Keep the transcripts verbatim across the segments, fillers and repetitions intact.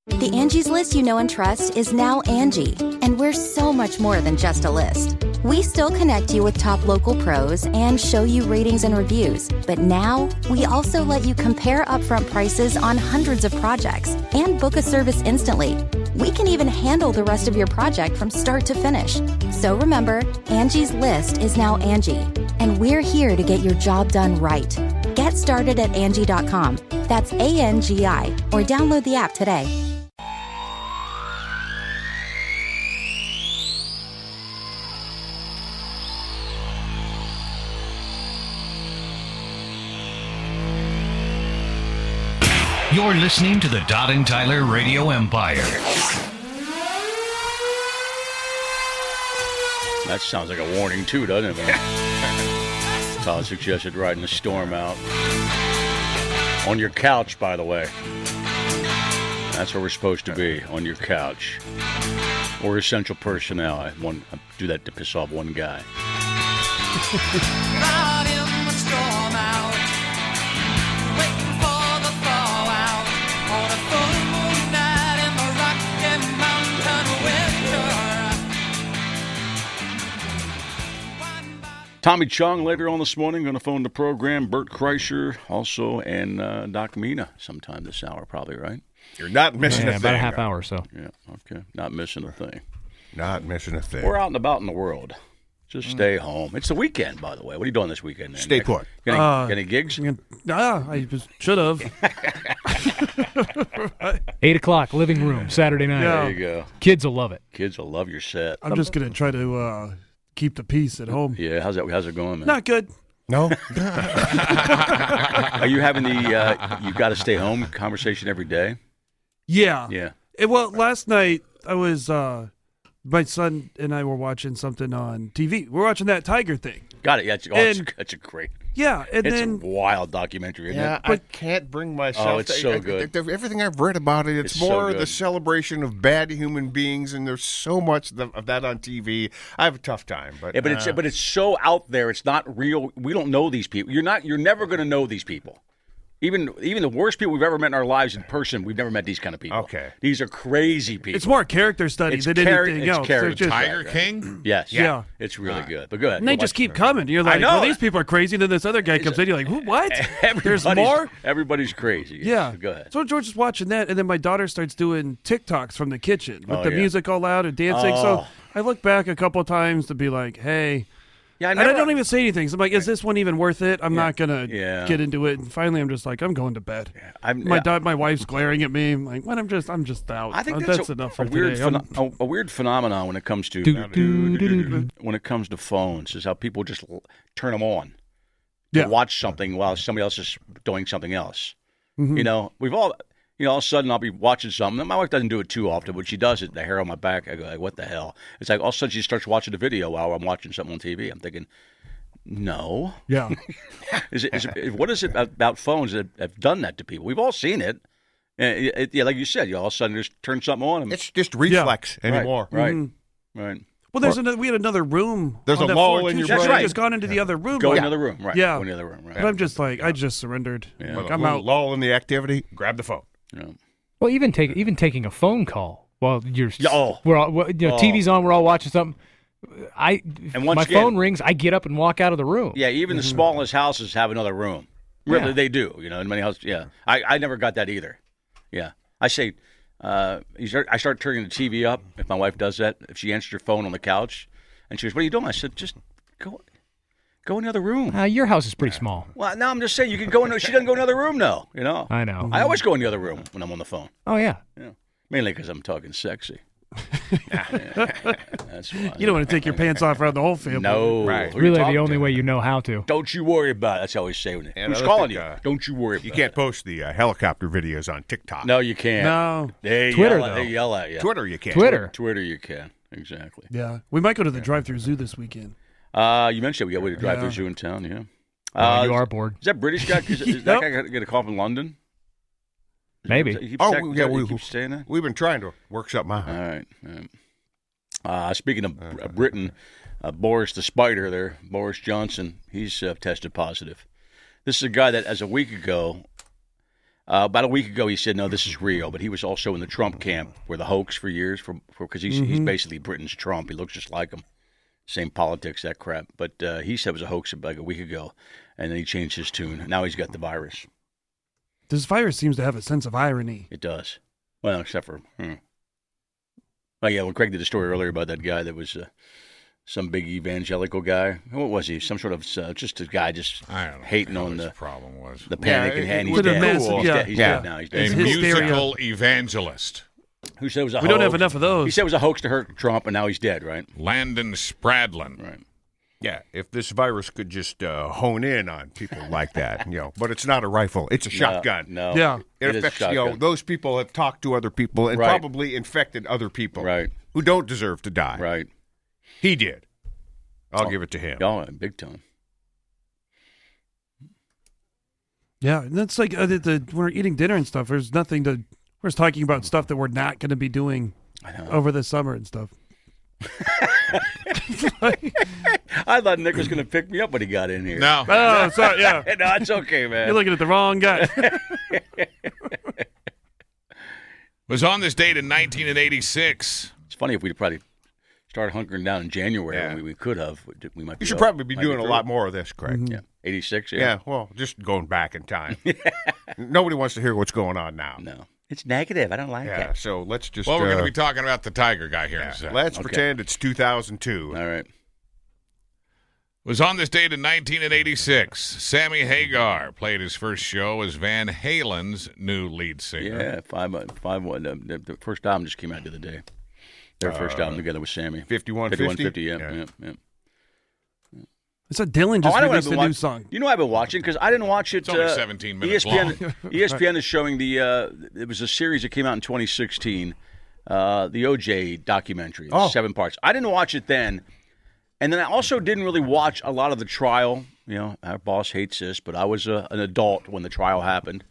The Angie's List you know and trust is now Angie, and we're so much more than just a list. We still connect you with top local pros and show you ratings and reviews, but now we also let you compare upfront prices on hundreds of projects and book a service instantly. We can even handle the rest of your project from start to finish. So remember, Angie's List is now Angie, and we're here to get your job done right. Get started at Angie dot com. That's A N G I, or download the app today. You're listening to the Todd and Tyler Radio Empire. That sounds like a warning, too, doesn't it, man? Todd suggested riding the storm out. On your couch, by the way. That's where we're supposed to be, on your couch. Or essential personnel. I, one, I do that to piss off one guy. Ride in the storm out, waiting for the fallout, on a full moon night in the Rocky Mountain winter. Tommy Chung later on this morning, going to phone the program. Bert Kreischer also, and uh, Doc Mina sometime this hour, probably, right? You're not missing yeah, a thing. about a half hour or so. Yeah, okay. Not missing a thing. Not missing a thing. We're out and about in the world. Just stay home. It's the weekend, by the way. What are you doing this weekend, man? Stay put. Got any, Uh, got any gigs? Yeah, I should have. Eight o'clock, living room, Saturday night. Yeah. There you go. Kids will love it. Kids will love your set. I'm just gonna try to uh, keep the peace at home. Yeah, how's that? How's it going, man? Not good. No? Are you having the uh, you got to stay home conversation every day? Yeah. Yeah. It, well, last night I was. Uh, my son and I were watching something on T V. We're watching that tiger thing. Got it. Yeah, it's, oh, it's, And- it's a great. Yeah, and It's then a wild documentary, isn't Yeah, it? I can't bring myself. Oh, it's to, so I- good. I- I- everything I've read about it, it's, It's so more good. the celebration of bad human beings, and there's so much of of that on T V. I have a tough time, but Yeah, but it's uh, but it's so out there. It's not real. We don't know these people. You're not. You're never going to know these people. Even even the worst people we've ever met in our lives in person, we've never met these kind of people. Okay. These are crazy people. it's more character study It's than char- anything it's else. character. They're just- Tiger King? Yes. Yeah. It's really good. But go ahead. And they Go just watch keep it. coming. You're like, know. well, these people are crazy. Then this other guy comes in. You're like, "Who- what? There's Everybody's- more? Everybody's crazy. Yeah. So go ahead. So George is watching that, and then my daughter starts doing TikToks from the kitchen with Oh, the yeah. music all loud and dancing. Oh. So I look back a couple of times to be like, hey. Yeah, I And never, I don't even say anything. So I'm like, is this one even worth it? I'm Yeah. not going to Yeah. get into it. And finally, I'm just like, I'm going to bed. I'm, My yeah, da- my wife's glaring at me. I'm like, what? I'm just, I'm just out. I think Uh, that's, that's a, enough a for weird, today. I'm- pheno- a, a weird phenomenon when it comes to Do, do, do, do. when it comes to phones is how people just l- turn them on. Yeah. To watch something while somebody else is doing something else. Mhm. You know, we've all, you know, all of a sudden I'll be watching something. My wife doesn't do it too often, but she does it. The hair on my back, I go, like, what the hell? It's like all of a sudden she starts watching the video while I'm watching something on T V. I'm thinking, no. Yeah. Is it, is it, what is it about phones that have done that to people? We've all seen it. And it, it- yeah, like you said, you all of a sudden just turn something on. And, it's just reflex right, anymore. Right, Mhm. right. Well, there's another, we had another room. There's on a that lull floor, in too. your So brain. I just gone into the other room. Go like- in the other room, right. Yeah. Go in the other room, right. But I'm just like, I just surrendered. Yeah. Like, With a I'm little out. lull in the activity. Grab the phone. Yeah. Well, even take even taking a phone call while you're Yeah, oh. we're all, well, you know, Oh. T V's on, we're all watching something. I if And once my again- phone rings, I get up and walk out of the room. Yeah, even the smallest houses have another room. Really, Yeah. they do. You know, in many houses. Yeah, I, I never got that either. Yeah, I say, uh, you start, I start turning the T V up if my wife does that. If she answers her phone on the couch, and she goes, "What are you doing?" I said, "Just go, go in the other room." Uh, your house is pretty small. Well, no, I'm just saying you can go in. She doesn't go in the other room, though. You know, I know. I always go in the other room when I'm on the phone. Oh yeah. Yeah, mainly because I'm talking sexy. Yeah, that's why. You don't want to take your pants off around the whole family. No, Right. Who you Really, the talking only to? way you know how to. Don't you worry about it. That's how I always say when And who's I calling think, you. uh, Don't you worry. You about can't it. post the uh, helicopter videos on TikTok. No, you can't. No. They Twitter, yell at, though. They yell at you. Twitter, you can't. Twitter. Twitter, you can. Exactly. Yeah. We might go to the drive-through zoo this weekend. Uh, you mentioned we got way to drive Yeah. through zoo in town. Yeah. Uh, Uh, you are bored. Is that British guy? Is, is that guy going to get a call from London? Is Maybe. That, he keeps Oh, saying- yeah, he we- keeps saying that. We've been trying to work something out. All right. all right. Uh, speaking of uh, Britain, uh, Boris the Spider there, Boris Johnson, he's uh, tested positive. This is a guy that, as a week ago, Uh, about a week ago, he said, no, this is real. But he was also in the Trump camp, where the hoax for years, for because he's, Mm-hmm. he's basically Britain's Trump. He looks just like him. Same politics, that crap. But uh, he said it was a hoax like a week ago, and then he changed his tune. Now he's got the virus. This virus seems to have a sense of irony. It does. Well, except for, hmm. Oh, yeah, well, Craig did a story earlier about that guy that was uh, some big evangelical guy. What was he? Some sort of, uh, just a guy just I don't know hating what on his the, problem was. the panic Yeah, and, and it he's was a dead. massive- he's yeah. dead. He's Yeah. dead now. He's A dead. It's hysteria. musical evangelist. Who said it was a We hoax? don't have enough of those. He said it was a hoax to hurt Trump, and now he's dead, right? Landon Spradlin. Right. Yeah, if this virus could just uh, hone in on people like that, you know. But it's not a rifle; it's a shotgun. No. Yeah. It, It is affects, a you know, shotgun. those people have talked to other people and Right. probably infected other people, Right. who don't deserve to die. Right. He did. I'll give it to him. Oh, big time. Yeah, and that's like uh, the, the, when we're eating dinner and stuff. There's nothing to. We're just talking about stuff that we're not going to be doing I know. over the summer and stuff. I thought Nick was going to pick me up when he got in here. No. Oh, sorry. Yeah, no, it's okay, man. you're looking at the wrong guy. Was on this date in nineteen eighty-six. It's funny if we'd probably started hunkering down in January. Yeah. when we, we could have. We might. You be should up- probably be might doing a through. lot more of this, Craig. Yeah, eighty-six. Yeah. Yeah, well, just going back in time. Nobody wants to hear what's going on now. No, it's negative. I don't like Yeah, it. so let's just. Well, we're going uh, to be talking about the Tiger guy here in yeah, a second. let's Okay. pretend it's two thousand two. All right. Was on this date in nineteen eighty-six. Sammy Hagar played his first show as Van Halen's new lead singer. Yeah, five, uh, five, one. Uh, the, the first album just came out the other day. Their first album together with Sammy. fifty-one fifty? fifty-one fifty. Yeah, Yeah. yeah, yeah. It's a Dylan just Oh, I know what released I've a been new watching. song. You know I've been watching because I didn't watch it. It's only uh, seventeen minutes E S P N, long. E S P N is showing the. Uh, it was a series that came out in twenty sixteen, uh, the O J documentary, Oh. seven parts. I didn't watch it then, and then I also didn't really watch a lot of the trial. You know, our boss hates this, but I was uh, an adult when the trial happened,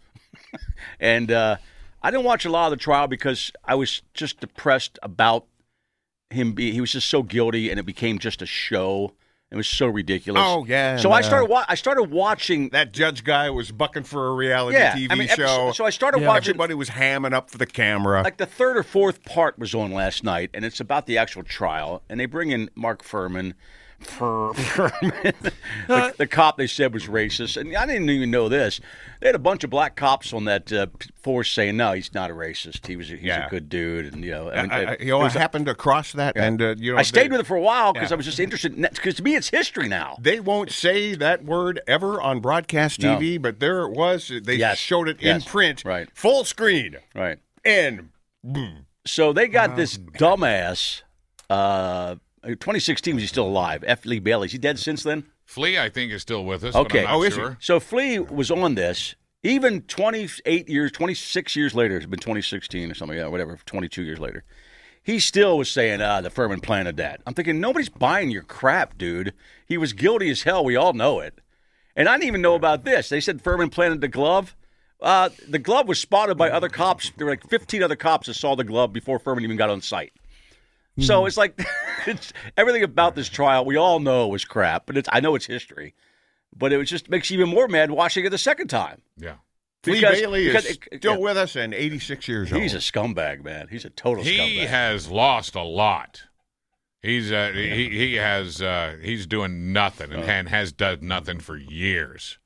and uh, I didn't watch a lot of the trial because I was just depressed about him. Be, he was just so guilty, and it became just a show. It was so ridiculous. Oh, yeah, So and, I uh, started. Wa- I started watching. That judge guy was bucking for a reality Yeah, T V I mean, show. episode- so I started Yeah. watching. Everybody was hamming up for the camera. Like the third or fourth part was on last night, and it's about the actual trial. And they bring in Mark Furman, Fur, Furman, the, the cop they said was racist. And I didn't even know this. They had a bunch of black cops on that uh, force saying, "No, he's not a racist. He was a, he's Yeah. a good dude." And you know, I, mean, I, it- you know, it I was- happened across that, and uh, you know, I stayed they, with it for a while because Yeah. I was just interested. Because to me, it's history now. They won't say that word ever on broadcast T V, but there it was. They Yes. showed it Yes. in print, Right. full screen, Right. and boom. So they got this dumbass. Uh, twenty sixteen was he still alive? F. Lee Bailey. Is he dead since then? Flea, I think, is still with us. Okay. But I'm not Oh, is he? sure. So Flea was on this. Even twenty-eight years, twenty-six years later, it's been twenty sixteen or something, yeah, whatever, twenty-two years later. He still was saying, ah, the Furman planted that. I'm thinking, nobody's buying your crap, dude. He was guilty as hell. We all know it. And I didn't even know about this. They said Furman planted the glove. Uh, the glove was spotted by other cops. There were like fifteen other cops that saw the glove before Furman even got on site. So it's like it's, everything about this trial we all know was crap, but it's, I know it's history. But it was just makes you even more mad watching it the second time. Yeah. Lee Because- Bailey because is it- still yeah. with us and eighty-six years old. He's a scumbag, man. He's a total He scumbag. has lost a lot. He's uh, he he has uh, he's doing nothing and, and has done nothing for years.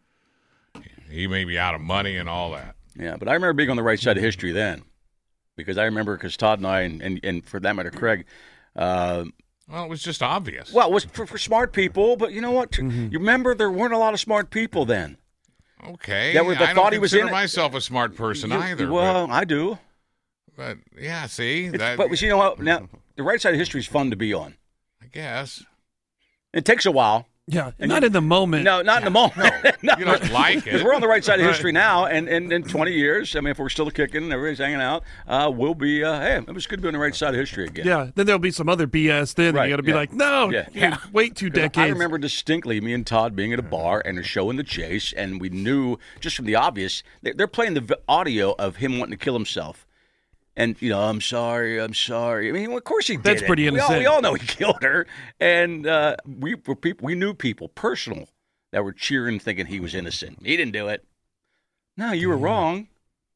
He may be out of money and all that. Yeah, but I remember being on the right side of history then, because I remember because Todd and I, and, and, and for that matter, Craig, uh, Well, it was just obvious. well, it was for, for smart people, but you know what? Mm-hmm. You remember there weren't a lot of smart people then. Okay. That were- that I thought don't he was consider in it. myself a smart person You- either. Well, I do. but, but yeah, see, It's, that, but you know what? Now the right side of history is fun to be on. I guess It takes a while. Yeah, not in the moment. No, not in the moment. No. you don't like Because it. we're on the right side of history now, and, and in twenty years, I mean, if we're still kicking and everybody's hanging out, uh, we'll be, uh, hey, it was good to be on the right side of history again. Yeah, then there'll be some other B S. Then Right, you got to be yeah. like, no, Yeah. you wait two 'Cause decades. I remember distinctly me and Todd being at a bar and a show in the Chase, and we knew just from the obvious, they're, they're playing the v- audio of him wanting to kill himself. And, you know, I'm sorry, I'm sorry. I mean, of course he did. That's it. pretty We all, innocent. we all know he killed her. And uh, we were people, we knew people, personal, that were cheering, thinking he was innocent. He didn't do it. No, you were wrong.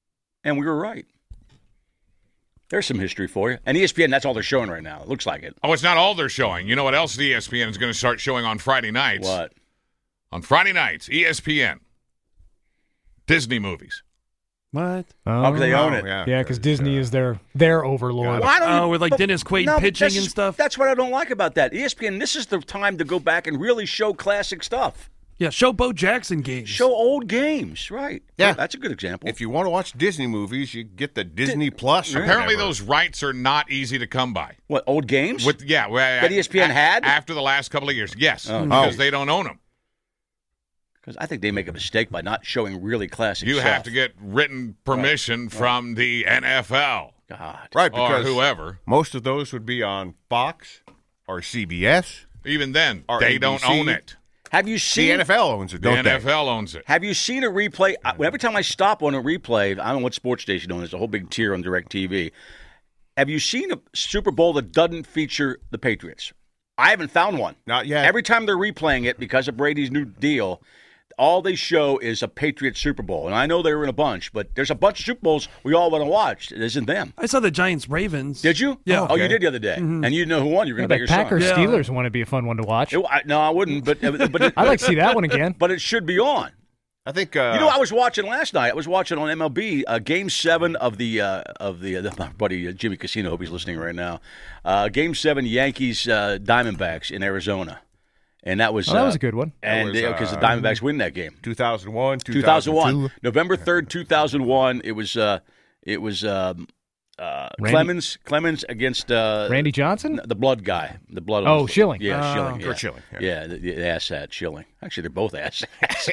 and we were right. There's some history for you. And E S P N, that's all they're showing right now. It looks like it. Oh, it's not all they're showing. You know what else E S P N is going to start showing on Friday nights? What? On Friday nights, E S P N. Disney movies. What? Oh, 'cause they own it. Yeah, because Disney is their their overlord. Why don't Oh, you- with like but- Dennis Quaid no, but pitching that's- and stuff. That's what I don't like about that. E S P N, this is the time to go back and really show classic stuff. Yeah, show Bo Jackson games. Show old games, right? Yeah. That's a good example. If you want to watch Disney movies, you get the Disney Plus. or Apparently, whatever. those rights are not easy to come by. What, old games? With yeah, well, That E S P N a- had? after the last couple of years. Yes, Oh. because Oh. they don't own them. Because I think they make a mistake by not showing really classic You stuff. have to get written permission from the N F L God. right or because whoever. most of those would be on Fox or C B S. Even then, Or they A B don't C. own it. Have you The seen N F L owns it, The don't N they? F L owns it. Have you seen a replay? I- Every time I stop on a replay, I don't know what sports station it is. There's a whole big tier on DirecTV. Have you seen a Super Bowl that doesn't feature the Patriots? I haven't found one. Not yet. Every time they're replaying it because of Brady's new deal, all they show is a Patriots Super Bowl. And I know they were in a bunch, but there's a bunch of Super Bowls we all want to watch. It isn't them. I saw the Giants Ravens. Did you? Yeah. Oh, you Okay. did the other day. And you didn't know who won. You were Yeah, going to bet that your Packers son. Yeah. Steelers want to be a fun one to watch. It- I- no, I wouldn't, but, but, it, I'd like to see that one again. but it should be on. I think. Uh, You know, I was watching last night. I was watching on M L B uh, Game Seven of the uh, of the, uh, my buddy uh, Jimmy Casino. Hope he's listening right now. Uh, game Seven, Yankees uh, Diamondbacks in Arizona, and that was Oh, that uh, was a good one. And was, because uh, the Diamondbacks win that game, two thousand one, two thousand one, two thousand two. November third, two thousand one. It was uh, it was um, uh, Randy- Clemens Clemens against uh, Randy Johnson? the blood guy, the blood. Oh, Schilling. Yeah, Oh. Schilling. Yeah. Kurt Schilling, yeah. Yeah, the, the asshat Schilling. Actually, they're both assets.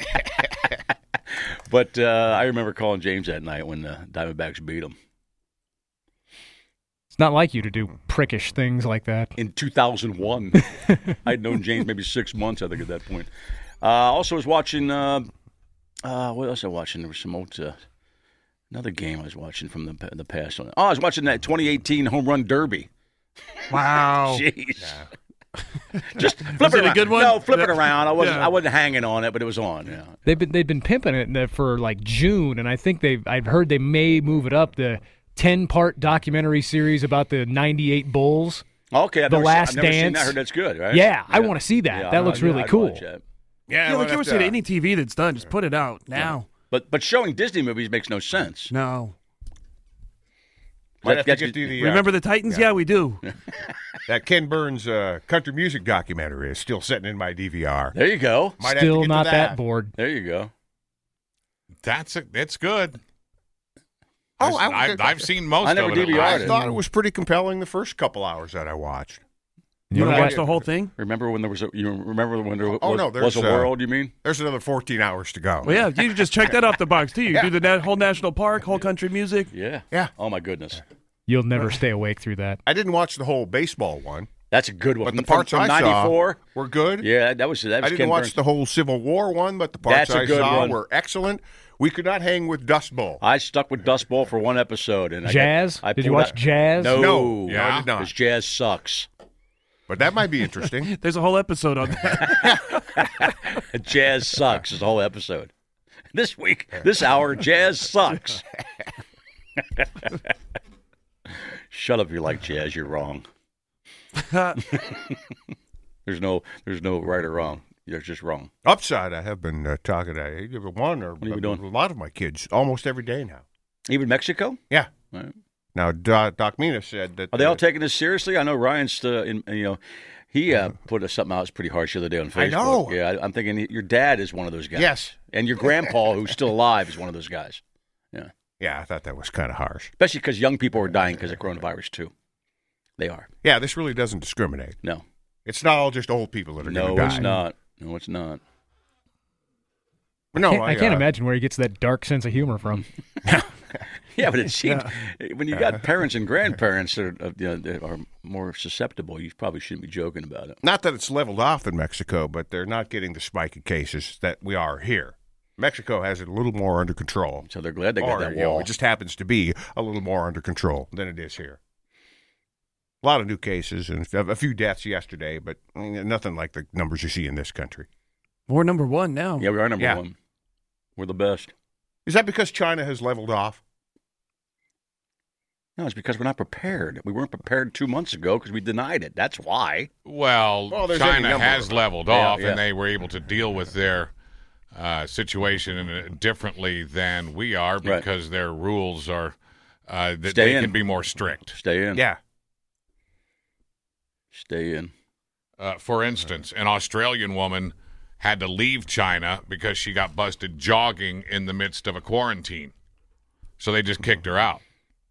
But uh, I remember calling James that night when the Diamondbacks beat them It's not like you to do prickish things like that. in two thousand one. I'd known James maybe six months, I think, at that point. Uh, also, was watching. Uh, uh, what else was I watching? There was some old. Uh, another game I was watching from the the past. Oh, I was watching that twenty eighteen Home Run Derby. Wow. Jeez. Just flip Was it it a around. good one? No, flip it around. I wasn't. Yeah. I wasn't hanging on it, but it was on. Yeah. They've been they've been pimping it there for like June, and I think they I've heard they may move it up. The ten part documentary series about the ninety-eight Bulls. Okay, I've The never, Last seen, I've never seen Dance. that. I heard that's good, right? Yeah, I wanna see that. Yeah, That I- looks yeah, really I'd cool. watch that. Yeah, Yeah, we'll like you ever have see to- any T V that's done, just put it out now. But but showing Disney movies makes no sense. No. Might That have to gets get you- to the, uh, Remember the Titans? Yeah, we do. that Ken Burns uh, country music documentary is still sitting in my D V R. There you go. Might have to Still get to not that. that. bored. There you go. That's a, it's good. Oh, I've, I- I've, I've seen most I never of it. at D V R'd least. I it. thought it was pretty compelling the first couple hours that I watched. You want I to watch did- the whole thing? Remember when there was a you remember when there Oh, was, no, was there's, a uh, world? You mean? There's another fourteen hours to go. Well, yeah, you just check that off the box, too. You Yeah. do the na- whole national park, whole country music. Yeah. Yeah. Oh my goodness, You'll never stay awake through that. I didn't watch the whole baseball one, that's a good one. but the From- parts from I ninety-four. saw were good. Yeah, that was that was I didn't Ken watch Burns. the whole Civil War one, but the parts That's a I good saw one. were excellent. We could not hang with Dust Bowl. I stuck with Dust Bowl for one episode, and I got- Jazz? I Did you pulled watch out- Jazz? No, No, no, Yeah. I did not. because Jazz sucks. But that might be interesting. There's a whole episode on that. Jazz sucks. Is the whole episode. This week, this hour, Jazz sucks. Shut up! If you like jazz, you're wrong. There's no, there's no right or wrong. You're just wrong. Upside, I have been uh, talking to either one or are you a, doing? a lot of my kids almost every day now. Even Mexico? Yeah. Right. Now, Doc, Doc Mina said that. Are they all uh, taking this seriously? I know Ryan's, uh, in, you know, he uh, put something out that's pretty harsh the other day on Facebook. I know. Yeah, I, I'm thinking he- your dad is one of those guys. Yes. And your grandpa, who's still alive, is one of those guys. Yeah. Yeah, I thought that was kind of harsh. Especially because young people are dying because of coronavirus, too. They are. Yeah, this really doesn't discriminate. No. It's not all just old people that are No, going to die. it's not. No, it's not. No, Can't- I can't uh, imagine where he gets that dark sense of humor from. Yeah, but it seems when you got parents and grandparents that are, uh, you know, that are more susceptible, you probably shouldn't be joking about it. Not that it's leveled off in Mexico, but they're not getting the spike in cases that we are here. Mexico has it a little more under control. So they're glad they got Or, that you know, wall. it just happens to be a little more under control than it is here. A lot of new cases and a few deaths yesterday, but I mean, nothing like the numbers you see in this country. We're number one now. Yeah, we are number Yeah. one. We're the best. Is that because China has leveled off? No, it's because we're not prepared. We weren't prepared two months ago because we denied it. That's why. Well, Well, there's any China number has of them. leveled Yeah, off, yeah. and they were able to deal with their uh, situation uh, differently than we are Right. because their rules are uh, that Stay they in. can be more strict. Stay in. Yeah. Stay in. Uh, for instance, an Australian woman had to leave China because she got busted jogging in the midst of a quarantine. So they just kicked her out.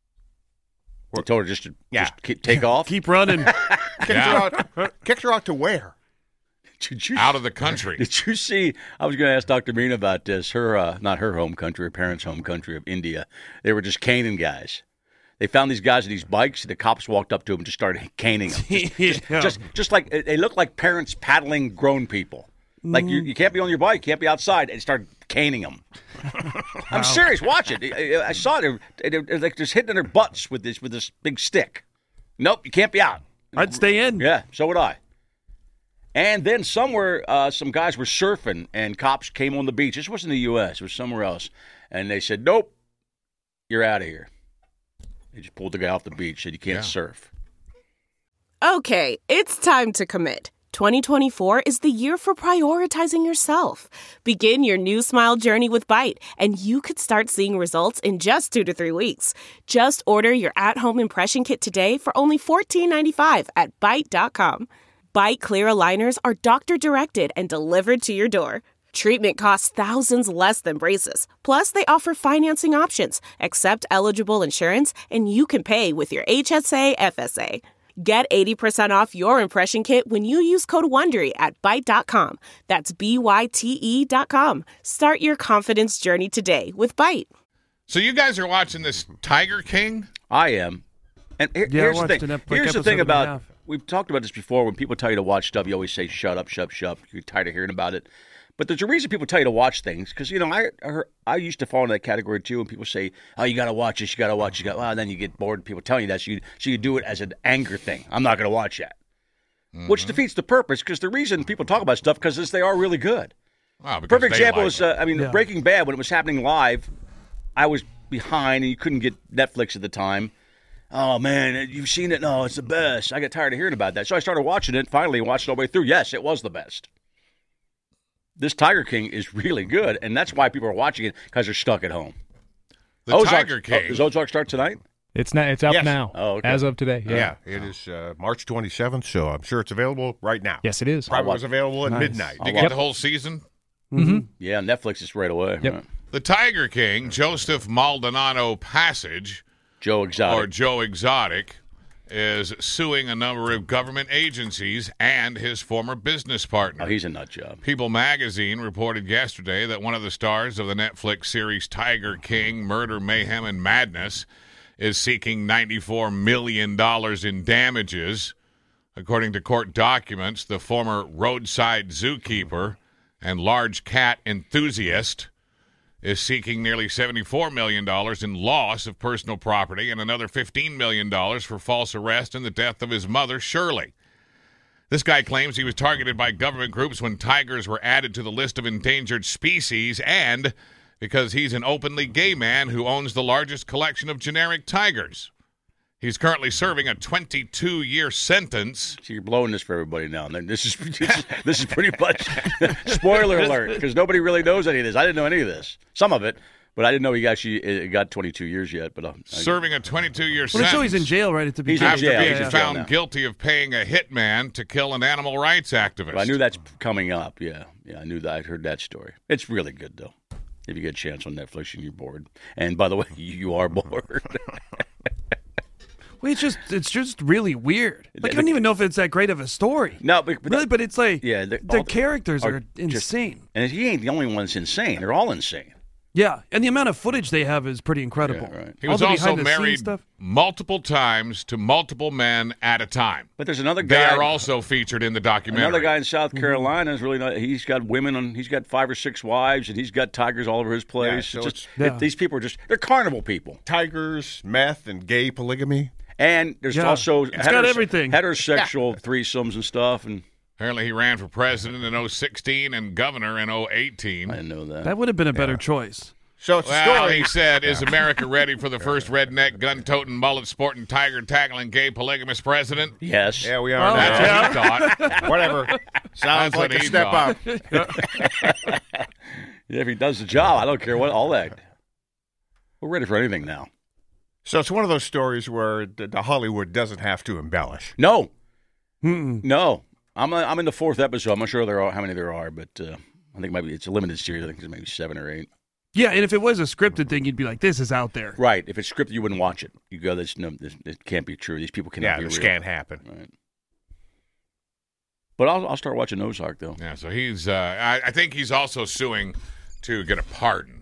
They told her just to Yeah. just keep, take off. Keep running. Kicked, Yeah. her out, kicked her out to where? Did you, Out of the country. Did you see? I was going to ask Doctor Meena about this. Her, uh, not her home country, her parents' home country of India. They were just caning guys. They found these guys on these bikes. The cops walked up to them and just started caning them. Just, Yeah. just, just like they look like parents paddling grown people. Like you, you can't be on your bike, you can't be outside, and start caning them. I'm serious. Watch it. I, I saw it. They- they- They're like just hitting their butts with this with this big stick. Nope, you can't be out. I'd stay in. Yeah, so would I. And then somewhere, uh, some guys were surfing, and cops came on the beach. This wasn't the U S It was somewhere else. And they said, nope, you're out of here. They just pulled the guy off the beach, said you can't Yeah. surf. Okay, it's time to commit. twenty twenty-four is the year for prioritizing yourself. Begin your new smile journey with Byte, and you could start seeing results in just two to three weeks. Just order your at-home impression kit today for only fourteen ninety-five at Byte dot com. Byte Clear aligners are doctor-directed and delivered to your door. Treatment costs thousands less than braces. Plus, they offer financing options, accept eligible insurance, and you can pay with your H S A F S A. Get eighty percent off your impression kit when you use code WONDERY at Byte dot com. That's B Y T E dot com. Start your confidence journey today with Byte. So you guys are watching this Tiger King? I am. And here- Yeah, I here's the watched thing. an ep- like here's the episode thing and a about, half. we've talked about this before. When people tell you to watch stuff, you always say, shut up, shut, shut. You're tired of hearing about it. But there's a reason people tell you to watch things, because, you know, I I, heard, I used to fall into that category, too, and people say, oh, you got to watch this, you got to watch, you got, well, and then you get bored, and people telling you that, so you, so you do it as an anger thing. I'm not going to watch that. Which defeats the purpose, because the reason people talk about stuff, because they are really good. Wow, because Perfect they example like is, it. uh, I mean, Yeah. Breaking Bad, when it was happening live, I was behind, and you couldn't get Netflix at the time. Oh, man, you've seen it? No, it's the best. I got tired of hearing about that. So I started watching it, finally watched it all the way through. Yes, it was the best. This Tiger King is really good, and that's why people are watching it, because they're stuck at home. the Ozark- Tiger Oh, King. does Ozark start tonight? It's not. It's out Yes. now. Oh, okay. As of today. Yeah, Yeah. it is uh, March twenty-seventh, so I'm sure it's available right now. Yes, it is. Probably was available at Nice. midnight. Did you get Yep. the whole season? Mm-hmm. Yeah, Netflix is right away. Yep. Right. The Tiger King, Joseph Maldonado Passage, Joe Exotic. or Joe Exotic, is suing a number of government agencies and his former business partner. Oh, he's a nut job. People magazine reported yesterday that one of the stars of the Netflix series Tiger King, Murder, Mayhem, and Madness is seeking ninety-four million dollars in damages. According to court documents, the former roadside zookeeper and large cat enthusiast is seeking nearly seventy-four million dollars in loss of personal property and another fifteen million dollars for false arrest and the death of his mother, Shirley. This guy claims he was targeted by government groups when tigers were added to the list of endangered species and because he's an openly gay man who owns the largest collection of generic tigers. He's currently serving a twenty-two year sentence. So you're blowing this for everybody now. And then this is this is, this is pretty much spoiler alert, because nobody really knows any of this. I didn't know any of this. Some of it, but I didn't know he actually uh, got twenty-two years yet. But uh, I, Serving a twenty-two year Well, sentence. they show he's in jail right at the He's in beginning. After jail. being He's in jail found now. guilty of paying a hitman to kill an animal rights activist. I knew that's coming up. Yeah, yeah, I knew that. I'd heard that story. It's really good though. If you get a chance on Netflix and you're bored, and by the way, you are bored. Well, it's just it's just really weird. Like The- I don't even know if it's that great of a story. no, but, but really, but it's like yeah, the- the all the- characters are are, just- insane. and he ain't the only one that's insane. They're all insane. Yeah, and the amount of footage they have is pretty incredible. Yeah, right. He All was the also behind-the-scenes married stuff. multiple times to multiple men at a time. But there's another They guy. are also featured in the documentary. Another guy in South Carolina is really not. He's got women on. He's got five or six wives, and he's got tigers all over his place. Yeah, It's so just- it's- it- these people are just. They're carnival people. Tigers, meth, and gay polygamy. And there's Yeah. also It's got everything. heterosexual threesomes and stuff. And Apparently, he ran for president in oh sixteen and governor in oh eighteen. I didn't know that. That would have been a better choice. So it's a Well, story. he said, is America ready for the first redneck, gun-toting, mullet-sporting, tiger-tackling, gay, polygamous president? Yes. Yeah, we are. That's now. what he thought. Whatever. Sounds That's like what a he step thought. up. Yeah, if he does the job, I don't care what, all that. We're ready for anything now. So it's one of those stories where the, the Hollywood doesn't have to embellish. No. Mm-mm. No. I'm uh, I'm in the fourth episode. I'm not sure there are how many there are, but uh, I think it might be, it's a limited series. I think it's maybe seven or eight. Yeah, and if it was a scripted thing, you'd be like, this is out there. Right. If it's scripted, you wouldn't watch it. You go, this, no, this, it can't be true. These people cannot Yeah, be this real. can't happen. Right. But I'll, I'll start watching Ozark, though. Yeah, so he's, uh, I, I think he's also suing to get a pardon,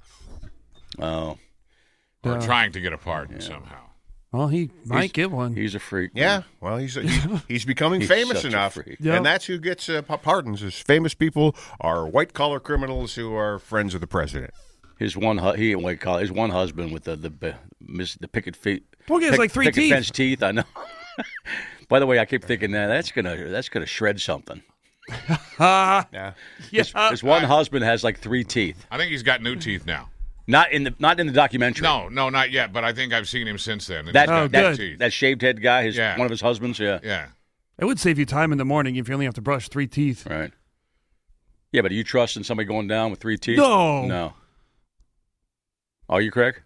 Oh. or Uh, trying to get a pardon somehow. Well, he might He's- get one. He's a freak. Yeah, well, he's he's, he's becoming He's famous such a enough, freak. Yeah. and that's who gets uh, pa- pardons. Is famous people are white collar criminals who are friends of the president. His one, hu- he ain't white collar. His one husband with the the the, miss- the picket feet. Well, he has pick- like three picket teeth. fence teeth. I know. By the way, I keep thinking that that's gonna that's gonna shred something. Ah, Yeah, yeah. His one husband has like three teeth. I think he's got new teeth now. Not in the not in the documentary. No, no, not yet, but I think I've seen him since then. and That he's got Oh, new that, good. teeth. that shaved head guy, his Yeah. one of his husbands. Yeah. Yeah. It would save you time in the morning if you only have to brush three teeth. Right. Yeah, but are you trusting somebody going down with three teeth? No. No. Are you, Craig?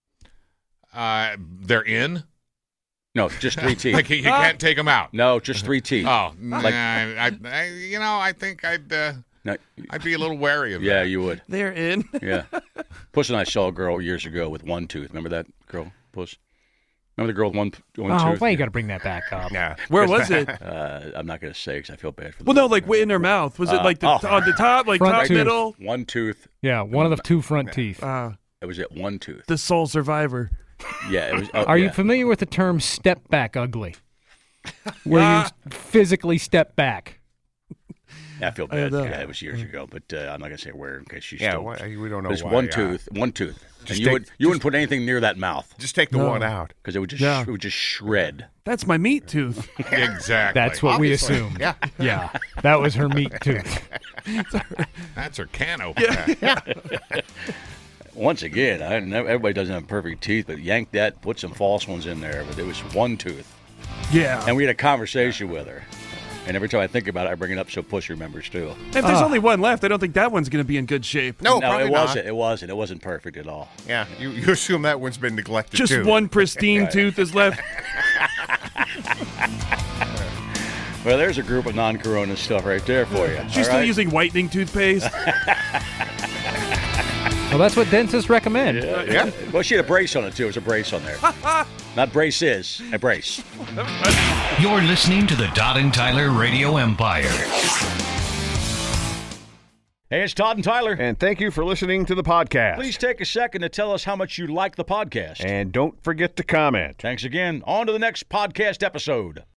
Uh, they're in? No, just three teeth. Like, you you can't take them out. No, just three teeth. Oh, Like- nah, I, I, you know, I think I'd, uh, No, I'd be a little wary of yeah, that. you would. They're in. Yeah. Puss and I saw a girl years ago with one tooth. Remember that girl, Puss? Remember the girl with one, one Oh, tooth? why you got to bring that back up? yeah. Where was it? Uh, I'm not going to say because I feel bad for the Well, no, like in her mouth. Was it Uh, like the, oh. on the top, like Front top, tooth. middle? One tooth. Yeah, one of the two front teeth. Uh, It was at one tooth. the sole survivor. Yeah. It was, oh, Are you yeah. familiar with the term step back ugly? Where you physically step back. I feel I bad. know. Yeah, it was years ago, but uh, I'm not going to say where in case she's Yeah, still. why- we don't know There's why, one yeah. tooth, one tooth, and Just you take- would you wouldn't put anything near that mouth Just take the No. one out. because it would just Yeah. it would just shred. That's my meat tooth. Exactly. That's what Obviously. we assumed. Yeah. Yeah, that was her meat tooth. That's her can opener. Once again, I never, everybody doesn't have perfect teeth, but yank that, put some false ones in there. But it was one tooth, Yeah. and we had a conversation with her. And every time I think about it, I bring it up so Puss remembers too. if there's only one left, I don't think that one's going to be in good shape. No, no, probably it not. wasn't. It wasn't. It wasn't perfect at all. Yeah, you, you assume that one's been neglected Just too. one pristine tooth is left. Well, there's a group of non-corona stuff right there for you. She's all still right? using whitening toothpaste. Well, that's what dentists recommend. Yeah. Well, she had a brace on it too. It was a brace on there. Not braces, a brace. You're listening to the Todd and Tyler Radio Empire. Hey, it's Todd and Tyler. And thank you for listening to the podcast. Please take a second to tell us how much you like the podcast. And don't forget to comment. Thanks again. On to the next podcast episode.